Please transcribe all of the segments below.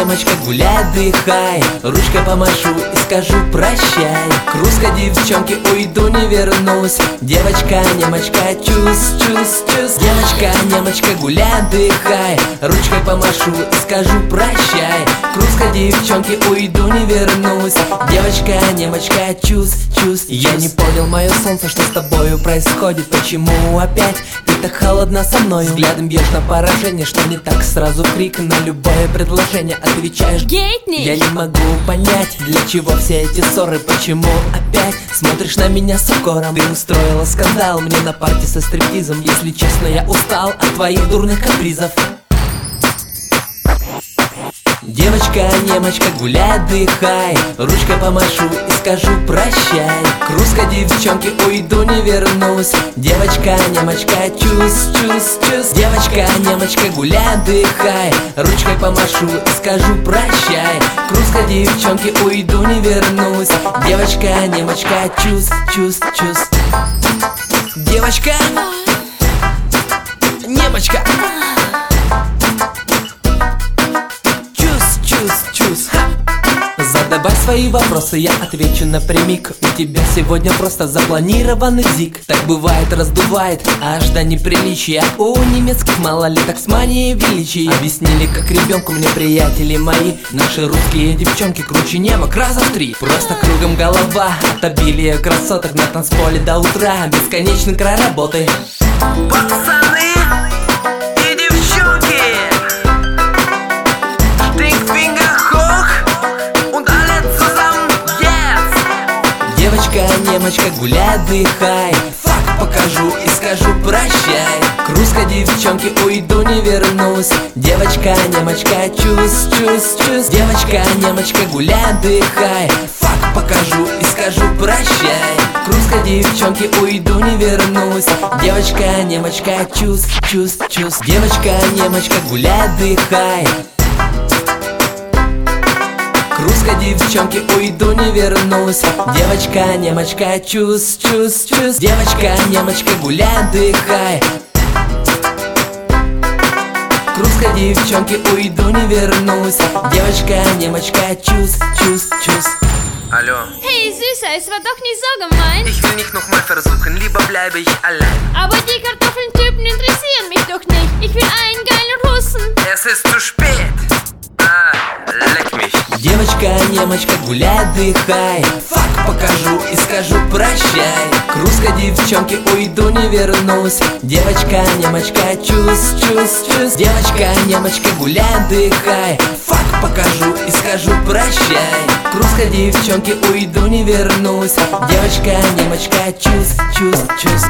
немочка, гуляй, отдыхай. Ручкой помашу и скажу прощай. К русской девчонке уйду, не вернусь. Девочка, немочка, чус, чус, чус. Девочка, немочка, гуляй, отдыхай. Ручкой помашу и скажу прощай. К русской девчонке уйду, не вернусь. Девочка, немочка, чус, чус. Я не понял, мое солнце, что с тобою происходит. Почему опять ты так холодна со мной? Взглядом бьешь на поражение, что не так сразу крик. На любое предложение отвечаешь Гейтни. Я не могу понять, для чего все эти ссоры. Почему опять смотришь на меня с укором? Ты устроила скандал мне на парте со стриптизом. Если честно, я устал от твоих дурных капризов. Девочка, немочка, гуляй, отдыхай. Ручкой помашу и скажу прощай. К русской девчонке уйду, не вернусь. Девочка, немочка, чус, чус, чус. Девочка, немочка, гуляй, отдыхай. Ручкой помашу и скажу прощай. К русской девчонке уйду, не вернусь. Девочка, немочка, чус, чус, чус. Девочка, немочка, задавай свои вопросы, я отвечу напрямик. У тебя сегодня просто запланированный зик. Так бывает, раздувает аж до неприличия. У немецких малолеток с манией величия. Объяснили как ребенку мне приятели мои. Наши русские девчонки круче немок раза в 3. Просто кругом голова от обилия красоток. На танцполе до утра, бесконечный край работы. Пацаны и девчонки, девочка, немочка, гуляй, отдыхай. Фак покажу и скажу прощай. К русской девчонке уйду, не вернусь. Девочка, немочка, чус, чус, чус. Девочка, немочка, гуляй, отдыхай. Фак покажу и скажу прощай. К русской девчонке уйду, не вернусь. Девочка, немочка, чус, чус, чус. Девочка, немочка, гуляй, отдыхай. К русской девчонке уйду, не вернусь. Девочка, немочка, чус, чус, чус. Девочка, немочка, гуляй, отдыхай. К русской девчонке уйду, не вернусь. Девочка, немочка, чус, чус, чус. Hallo. Hey Süßer, es war doch nicht so gemeint. Ich will nicht nochmal versuchen, lieber bleibe ich allein. Aber die Kartoffeltypen interessieren mich doch nicht. Ich will einen geilen Russen. Es ist zu spät. Leck mich. Девочка, немочка, гуляй, отдыхай. Фак покажу и скажу прощай. К русской девчонке уйду, не вернусь. Девочка, немочка, чус, чус, чус. Девочка, немочка, гуляй, отдыхай. Фак покажу и скажу прощай. К русской девчонке уйду, не вернусь. Девочка, немочка, чус, чус, чус.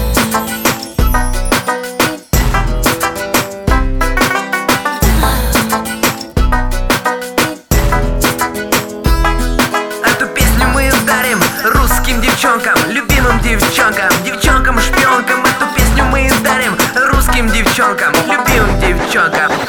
Русским девчонкам, любимым девчонкам, девчонкам-шпионкам. Эту песню мы дарим русским девчонкам, любимым девчонкам.